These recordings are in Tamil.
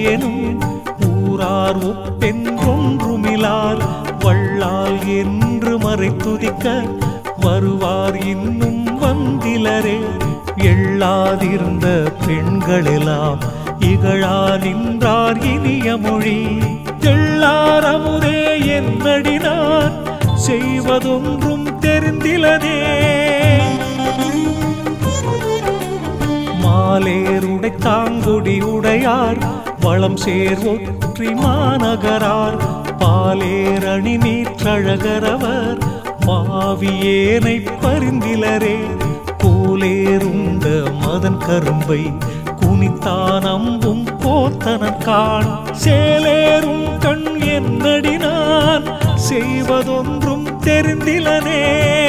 எனும் ஊரார் ஒப்பென்றொன்றுமிலார் வள்ளால் என்று மறைத்துதிக்க வருவார் இன்னும் வந்திலரே. எள்ளாதிருந்த பெண்களெல்லாம் இகழா நின்றார் இனிய மொழி. தெள்ளார் அமுதே என்னடினார் செய்வதொன்றும் தெரிந்திலனே. மாலேருடை தாங்குடி உடையார் வளம் சேர் ஒற்றி மாநகரார் பாலேரணி நீற்றழகரவர் பாவியேனை பரிந்திலரே. கோலேருண்ட மதன் கரும்பை குனித்தான் அம்பும் போத்தனக்கான் சேலேரும் கண் என்னடினான் செய்வதொன்றும் தெரிந்திலனே.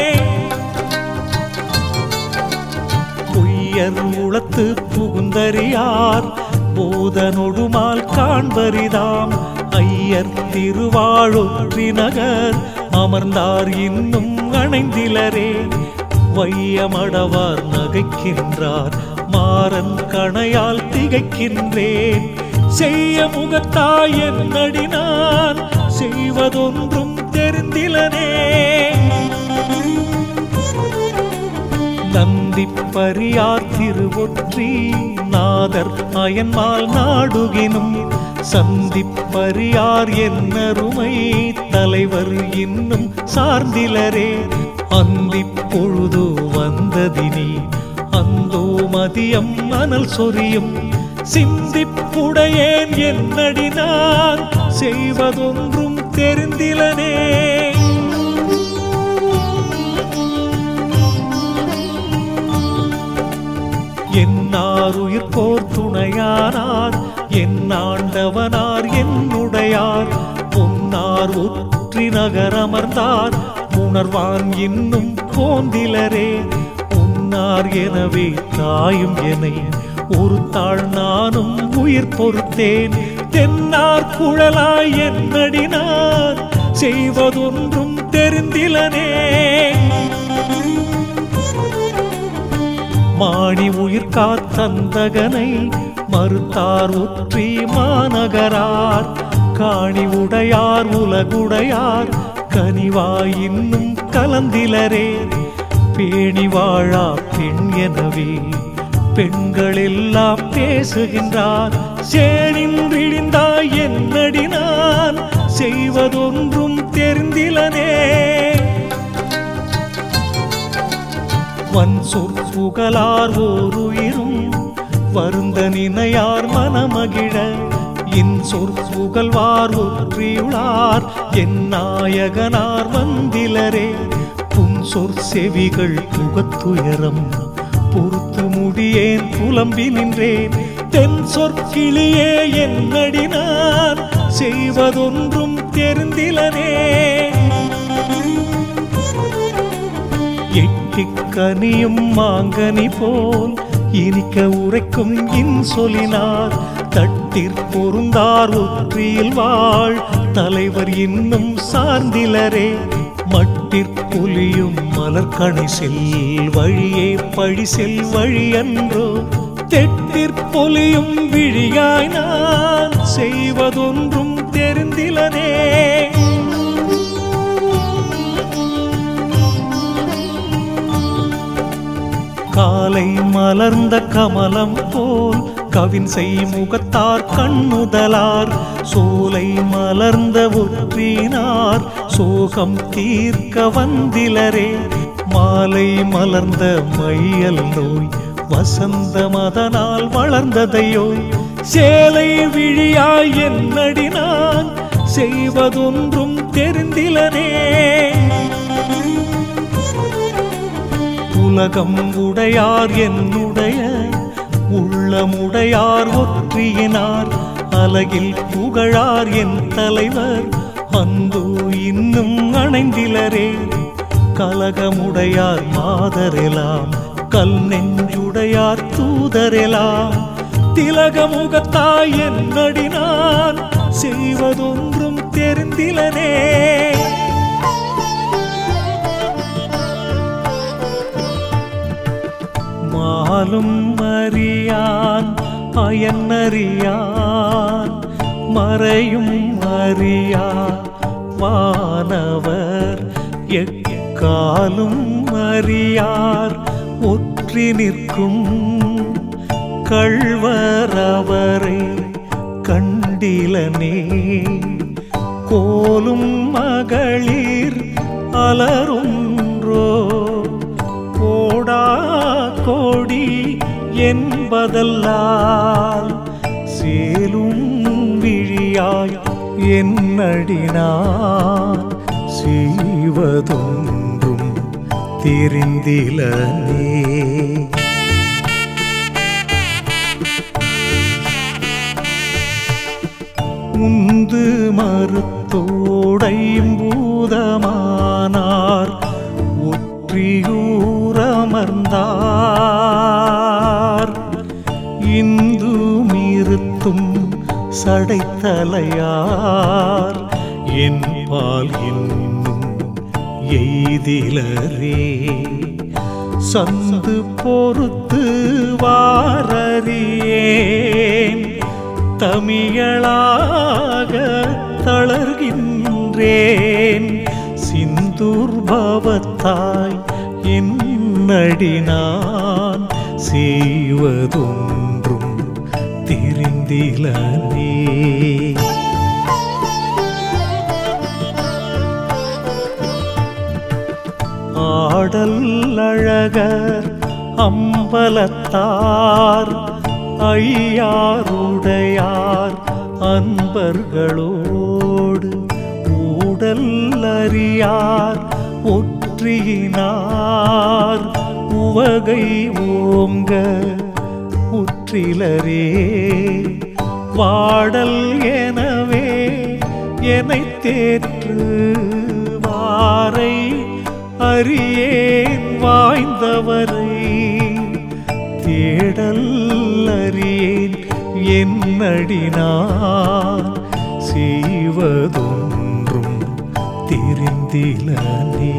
பொய்யர் உளத்து புகுந்தறியார் போதனொடுமால் காண்பரிதாம் ஐயர் திருவாழொற்றி நகர் அமர்ந்தார் இன்னும் அணைந்திலரே. வையமடவார் நகைக்கின்றார் மாறன் கணையால் திகைக்கின்றேன் செய்ய முகத்தாய் என்னடினான் செய்வதொன்றும் தெரிந்திலனே. நந்திப்பரியார் திருவொற்றி நாதர் அயன்மால் நாடுகினும் சந்திப்பரியார் என்னருமை தலைவர் இன்னும் சார்ந்திலரே. அந்திப் பொழுது வந்ததினி அந்தோ மதியம் அனல் சொரியும் சிந்திப்புடையேன் என்னடினான் செய்வதொன்றும் தெரிந்திலனே. என்னார் உயிர்கோர் துணையானார் என்னாண்டவனார் என்னுடையார் பொன்னார் ஒற்றி நகரமர்ந்தார் உணர்வான் இன்னும் போந்திலரே. உன்னார் எனவே தாயும் எனை ஒரு தாழ் நானும் உயிர் பொறுத்தேன் தென்னார் குழலாய் என்னடினார் செய்வதொன்றும் தெரிந்திலனே. மாணி உயிர் காத்தந்தகனை மறுத்தார் ஒற்றி மாநகரார் காணி உடையார் உலகுடையார் கனிவாய் இன்னும் கலந்திலரே. பேணி வாழா பெண் எனவே பெண்கள் எல்லாம் பேசுகின்றார் சேனின் விழிந்தாய் என்னடினான் செய்வதொன்றும் தெரிந்திலனே. வன் சொற்புகளார் ஓருயிரும் வருந்த நினையார் மனமகிழ இன் சொற்புகழ்வார் ஒற்றியுளார் என் நாயகனார் வந்திலரே. புன் சொற் செவிகள் புகத்துயரம் பொறுத்து முடியேன் புலம்பி நின்றேன் தென் சொற்கிளியே என்னடினான் செய்வதொன்றும் தெரிந்திலனே. எட்டிக்கனியும் மாங்கனி போல் இனிக்க உரைக்கும் இன்சொலினார் தட்டிற் பொருந்தார் ஒற்றியில் வாழ் தலைவர் இன்னும் சார்ந்திலரே. மட்டிற்பொலியும் மலர்கணி செல் வழியே பழி செல் வழி அன்றோ தெட்டிற்பொலியும் விழியாய் நான் செய்வதொன்றும் தெரிந்திலனே. காலை மலர்ந்த கமலம் போல் கவின் செய் முகத்தார் கண்ணுதலார் சோலை மலர்ந்த ஒற்றினார் சோகம் தீர்க்க வந்திலரே. மாலை மலர்ந்த மையல் நோய் வசந்த மதனால் வளர்ந்ததையோ சேலை விழியாய் என்னடினான் செய்வதொன்றும் தெரிந்திலனே. உலகம் உடையார் என்னுடைய உள்ளமுடையார் ஒற்றியினார் அலகில் புகழார் என் தலைவர் அன்பு இன்னும் அணைந்திலரே. கலகமுடையார் மாதரெலாம் கல் நெஞ்சுடையார் தூதரெலாம் திலகமுகத்தாய் என்னடினான் செய்வதொன்றும் தெரிந்திலனே. மாலும் அறியான் அயனறியான் மறையும் அறியா வானவர் எக்காலும் அறியார் ஒற்றி நிற்கும் கள்வரவரை கண்டிலனே கோலும் மகளிர் அலருன்றோ கோடா கோடி என்பதல்லால் சேலும் விழியாய் என்னடினான் செய்வதொன்றும் தெரிந்திலனே உந்து மறுத்தோடைம்பூதமானார் ஒற்றியூரமர்ந்தார் இந்து மீறுத்தும் சடைத்தலையார் என்பால் இன்னும் எய்திலரே சந்து பொறுத்து வாரறியேன் தமிழாக தளர்கின்றேன் சிந்துர்பவத்தாய் என்னடினான் செய்வதொன்றும் தெரிந்திலனே ஆடல் அழகர் அம்பலத்தார் ஐயாருடையார் அன்பர்களோடு ஊடல் அறியார் ஒற்றியினார் உவகை ஓங்க உற்றிலரே வாடல் எனவே என்னைத் தேற்று வாரை அறியேன் வாய்ந்தவரை தேடல் அறியேன் என்னடினான் செய்வதொன்றும் தெரிந்திலனே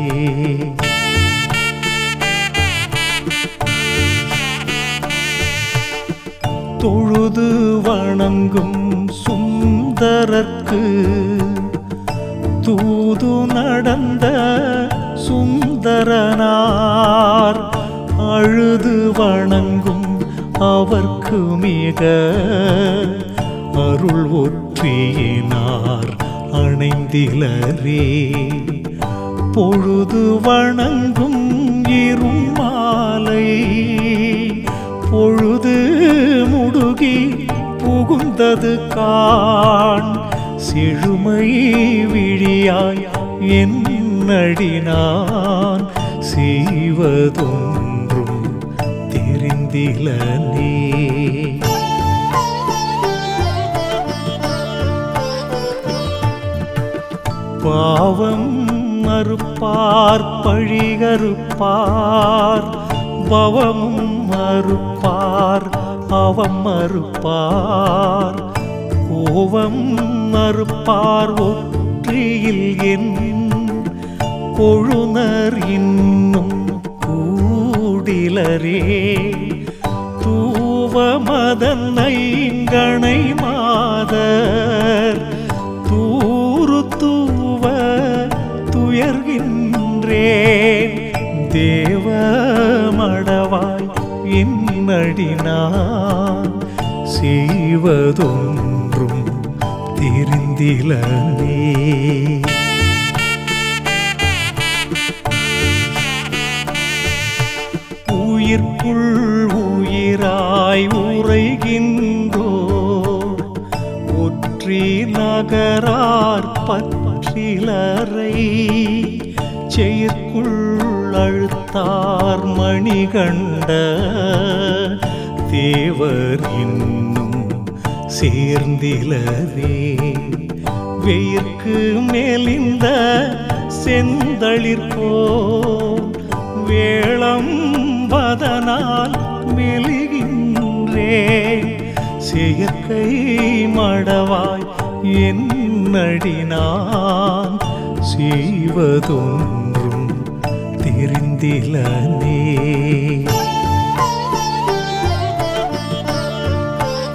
தொழுது வணங்கும் சுந்தரர்க்கு தூது நடந்த சுந்தரனார் அழுது வணங்கும் அவர்க்கு மிக அருள் ஒற்றியினார் அணைந்திலரே பொழுது வணங்கும் இருமாலை பொழுது முடுகி புகுந்தது காண் செழுமை விழியாய் என்னடினான் செய்வதொன்றும் தெரிந்திலனே பாவம் மறுப்பார் பழிகறுப்பார் பவமும் மறுப்பார் அவம் மறுப்பார் கோவம் மறுப்பார் ஒற்றியில் என் கொழுனர் இன்னும் கூடிலரே தூவ மதன்னைங்கணை மாதர் தூரு தூவ துயர்கின்றேன் தேவ மடவாய் என்னடினான் செய்வதொன்றும் தெரிந்திலனே உயிர்க்குள் உயிராய் உறைகின்றோர் ஒற்றி நகரார் பற்றிலரை செயற்குள் அழுத்தார் மணிகண்ட தேவர் இன்னும் சேர்ந்திலரே வெயிற்கு மேலிந்த செந்தளிர்போல் வேளம் வதனால் மெலிகின்றேன் செயற்கை மடவாய் என்னடினான் செய்வதொன்றும் தெரிந்திலனே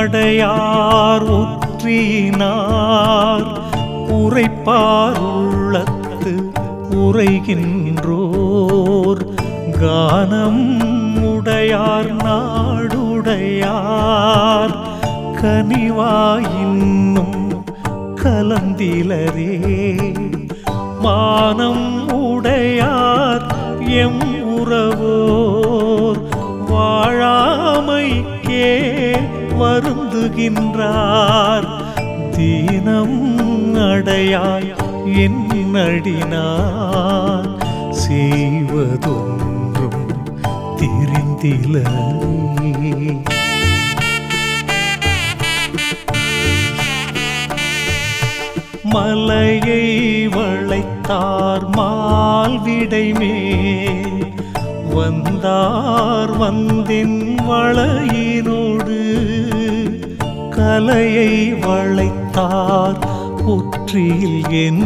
அடையார் ஒற்றியினார் உரைப்பார் உள்ளத்து உரைகின்றோர் கானம் உடையார் நாடுடையார் கனிவாயின்னும் கலந்திலரே மானம் உடையார் எம் உறவோர் வாழாமைக்கே வருந்துகின்றார் தீனம் அடையாய் என்னடினார் செய்வதொன்றும் தெரிந்திலரே மலையை வளைத்தார் மால்விடை மேல் வந்தார் வந்தின் வளையினோடு கலையை வளைத்தார் ஒற்றியில் என்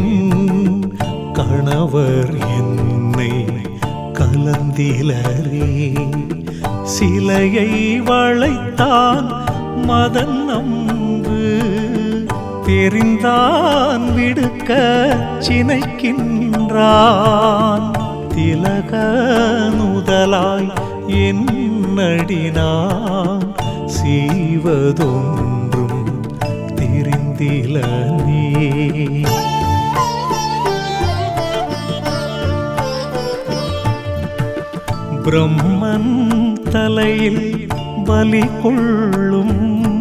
கணவர் என்னை கலந்திலரே சிலையை வளைத்தான் மதன் நம்பு தெரிந்தான் விடுக்க சினைக்கின்றான் திலக நுதலாய் என்னடினான் செய்வதொன்றும் தெரிந்திலனே பிரம்மன் தலையில் பலி கொள்ளும்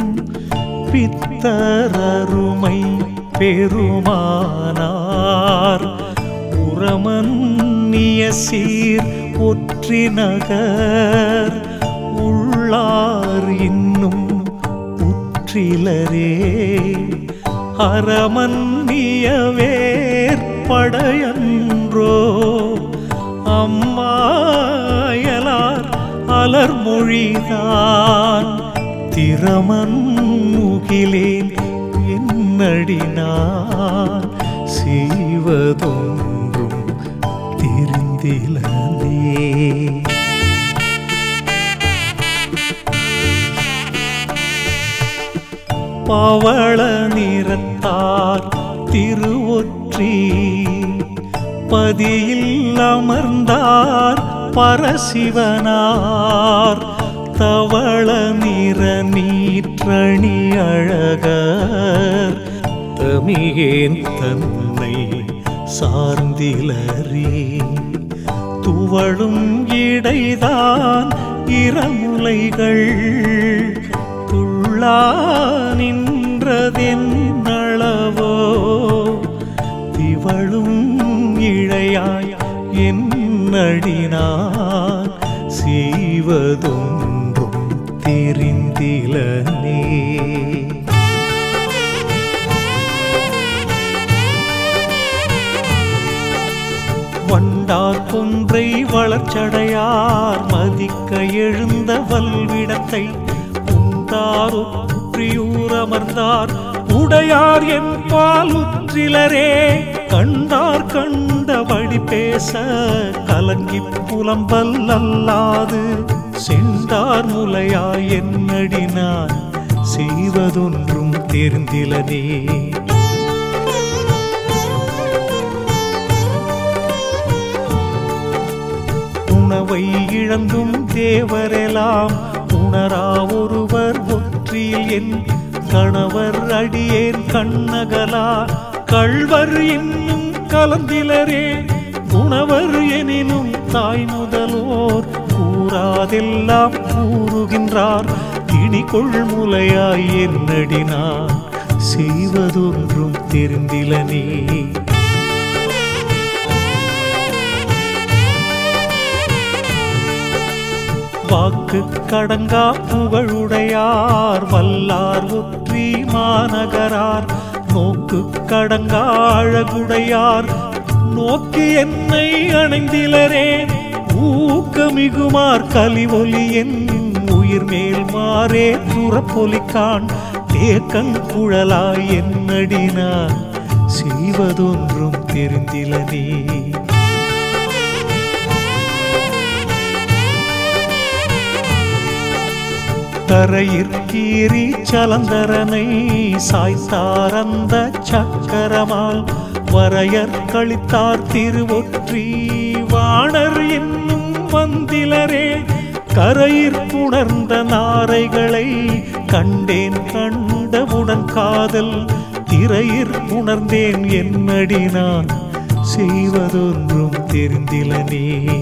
பித்தரருமை பெருமானார் உரமன்னிய சீர் ஒற்றி நகர் உள்ளார் இன்னும் உற்றிலரே அறமன்னிய வேற்படையன்றோ அம்மாயலார் அலர்மொழிதான் திறமன் முகிலேன் என்னடினான் செய்வதொன்றும் தெரிந்திலனே பவள நிறத்தார் திருவொற்றி பதியில் அமர்ந்தார் பரசிவனார் தவள நிற நீற்றணி அழகர் தமியேன் தன்னை சார்ந்திலரே துவளும் இடைதான் இரமுலைகள் துள்ளா நின்றதென்னளவோ திவளும் இழையாய் என்னடினான் செய்வதொன்றும் தெரிந்திலனே வண்டார் கொன்றை வளர்ச்சடையார் மதிக்க எழுந்த வல்விடத்தை உண்டார் ஒற்றியூர் அமர்ந்தார் உடையார் என் பால் உற்றிலரே கண்டார் கண்டபடி பேச கலங்கி புலம்பல் அல்லாது சென்றார் முலையாய் என்னடினான் செய்வதொன்றும் தெரிந்திலனே உணவை இழந்தும் தேவரெல்லாம் உணரா ஒருவர் ஒற்றியில் என் கணவர் அடியேன் கண்ணகலா கள்வர் இன்னும் கலந்திலரே உணவர் எனினும் தாய் முதலோர் கூறாதெல்லாம் கூறுகின்றார் திணிகொள் முலையாய் என்னடினான் செய்வதொன்றும் தெரிந்திலனே வாக்கு கடங்கா புகழுடையார் வல்லார் ஒற்றி மாநகரார் நோக்கு கடங்கா அழகுடையார் நோக்கி என்னை அணைந்திலரே ஊக்கமிகுமார் கலிவொலி என் உயிர் மேல் மாறே துறப்பொலிக்கான் தேக்கன் குழலாய் என்னடினான் செய்வதொன்றும் தெரிந்திலனே தரையிற்கீறி சலந்தரனை சாய்த்தார் அந்த சக்கரமால் வரையற் கழித்தார் திருவொற்றி வாணர் என்னும் வந்திலரே கரையிற் புணர்ந்த நாரைகளை கண்டேன் கண்டவுடன் காதல் திரையிற் புணர்ந்தேன் என்னடி நான் செய்வதொன்றும் தெரிந்திலனே.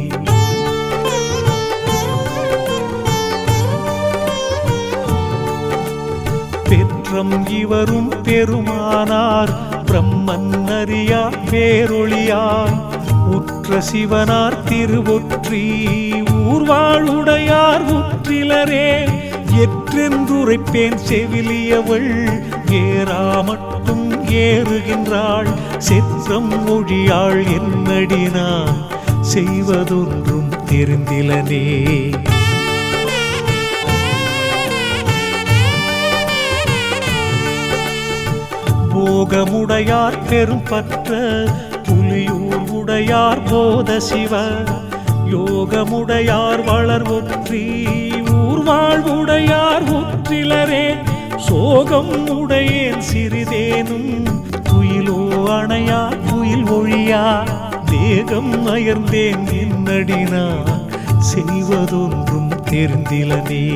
பெற்றம் இவரும் பெருமானார் பிரம்மன் அறியா பேரொளியார் உற்ற சிவனார் திருவொற்றி ஊர்வாழுடையார் உற்றிலரே எற்றென்றுரைப்பேன் செவிலியவள் ஏறா மட்டும் ஏறுகின்றாள் செற்றம் மொழியாள் என்னடி நான் செய்வதொன்றும் தெரிந்திலனே. போகமுடையார் பெரும் பற்ற புலியூர் உடையார் போத சிவ யோகமுடையார் வளர் ஒற்றி ஊர்வாழ்வுடையார் ஒற்றிலரே சோகம் உடையேன் சிறிதேனும் துயிலோ அணையா துயில் ஒழியா தேகம் அயர்ந்தேன் என்னடி நான் செய்வதொன்றும் தெரிந்திலனே.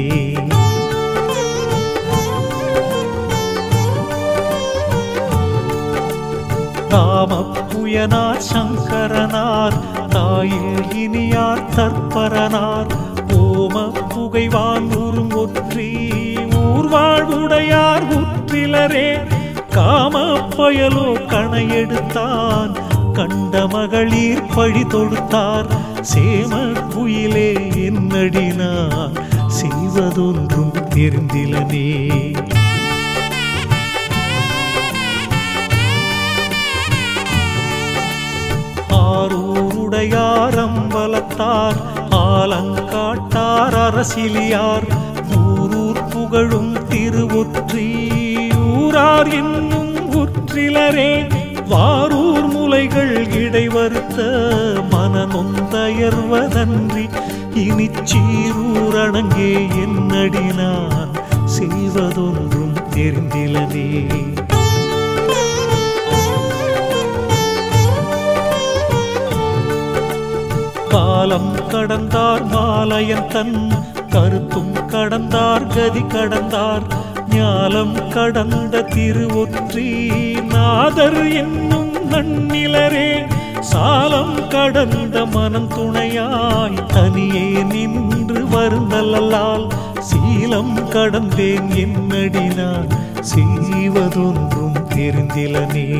தாமப்புயனார் சங்கரனார் தாயில் இனியார் தற்பரனார் ஓம புகைவான் ஊரும் ஒற்றி ஊர்வாழ்வுடையார் உற்றிலரே காம பயலோ கணையெடுத்தான் கண்ட மகளிர் பழி தொடுத்தார் சேம குயிலே என்னடி நான் செய்வதொன்றும் தெரிந்திலனே. ஆரூருடையார் அம்பலத்தார் ஆலங்காட்டார் அரசிலியார் ஊரூர் புகழும் திருவொற்றி ஊரார் என்னும் உற்றிலரே வாரூர் முலைகள் இடைவருத்த மனநொந்தயர்வதன்றி இனிச்சீரூரணங்கே என்னடி நான் செய்வதொன்றும் தெரிந்திலனே. காலம் கடந்தார் மாலையன் தன் கருத்தும் கடந்தார் கதி கடந்தார் ஞாலம் கடந்த திருவொற்றி நாதர் என்னும் நன்னிலரே சாலம் கடந்த மனம் துணையாய் தனியே நின்று வருந்தலால் சீலம் கடந்தேன் என்னடி நான் செய்வதொன்றும் தெரிந்திலனே.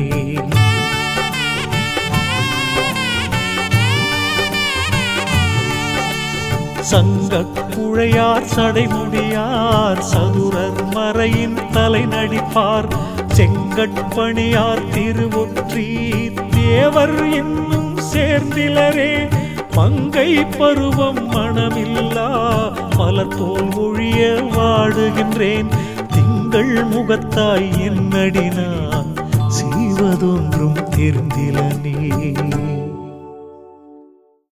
சங்கக் குழையார் சடைமுடியார் சதுரர் மறையின் தலை நடிப்பார் செங்கட்பணியார் திருவொற்றி தேவர் என்னும் சேர்ந்திலரே மங்கை பருவம் மனமில்லா மலர்தோல் ஒழிய வாடுகின்றேன் திங்கள் முகத்தாய் என்னடி நான் செய்வதொன்றும் தெரிந்திலனே.